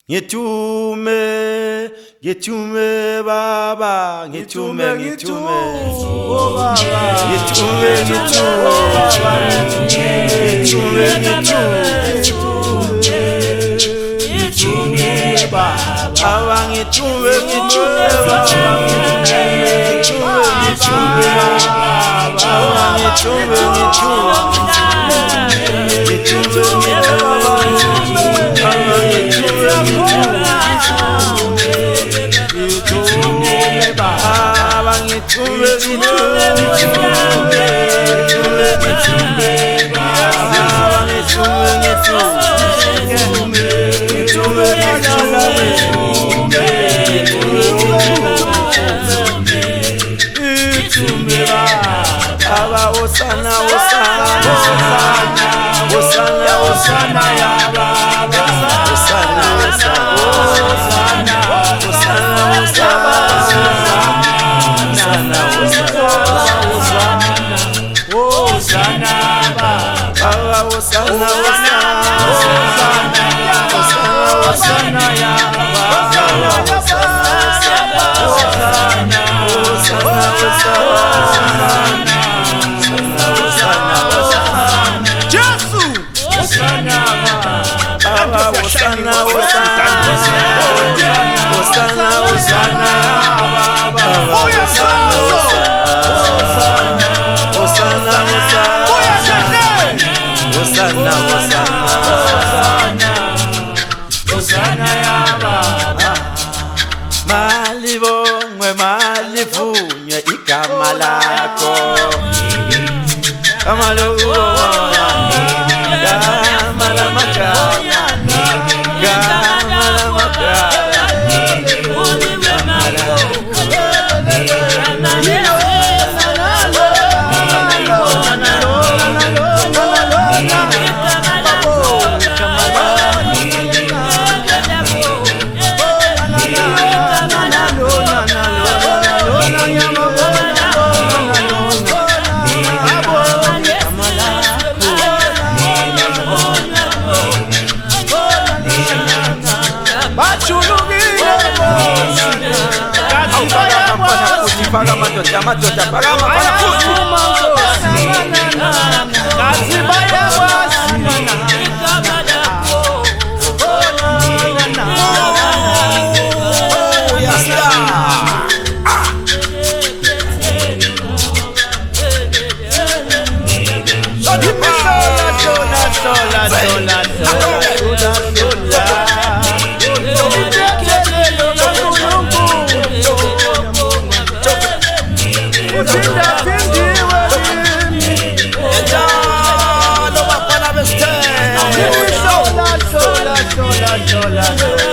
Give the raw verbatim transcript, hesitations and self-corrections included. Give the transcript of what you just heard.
Ngitume, ngitume baba, ngitume, ngitume, oh baba, ngitume, ngitume, ngitume, ngitume baba, ngitume, ngitume baba, ngitume, ngitume baba, ngitume, ngitume, Osana, Osana, Osana, Osana, ya Baba, Osana, Osana, Osana, Osana, Osana, Osana, Baba, Osana, Osana, Osana, ya Baba, Osana, Osana. Baba, Osana, Osana, Osana, Osana, Baba, Osana, Osana, Osana, Osana, ya Baba. Malibongwe, malivunywe igama lakho, igama lakho, igama lamakaya. Paga matota, matota, paga matota, kasi baya wasina, oh yes sir. Sola, sola, sola, sola, sola, sola. Sola, sola, sola, sola.